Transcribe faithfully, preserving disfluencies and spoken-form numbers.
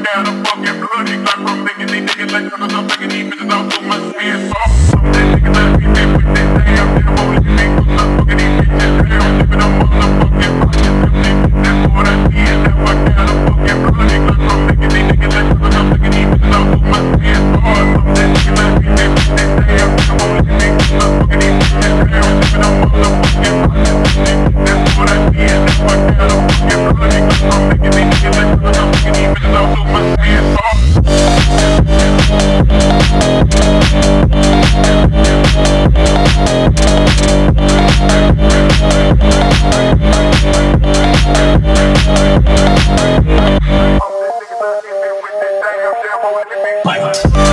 got a fucking bloody clock from making these niggas like cause I'm taking these bitches out so much hands off. Some that niggas that be there with that damn damn holy shit. Cause I'm fucking these bitches hell, shipping them motherfucking pockets empty. That's what I did, now I got a fucking bloody clock from making these niggas like cause I'm taking these bitches out so much hands off. Some that niggas that be there with that damn damn holy shit. Cause I'm fucking these bitches hell, shipping them motherfucking pockets empty. That's what I did, now I got a fucking bloody clock from making these niggas like cause I'm taking these bitches out so much hands off. Fight!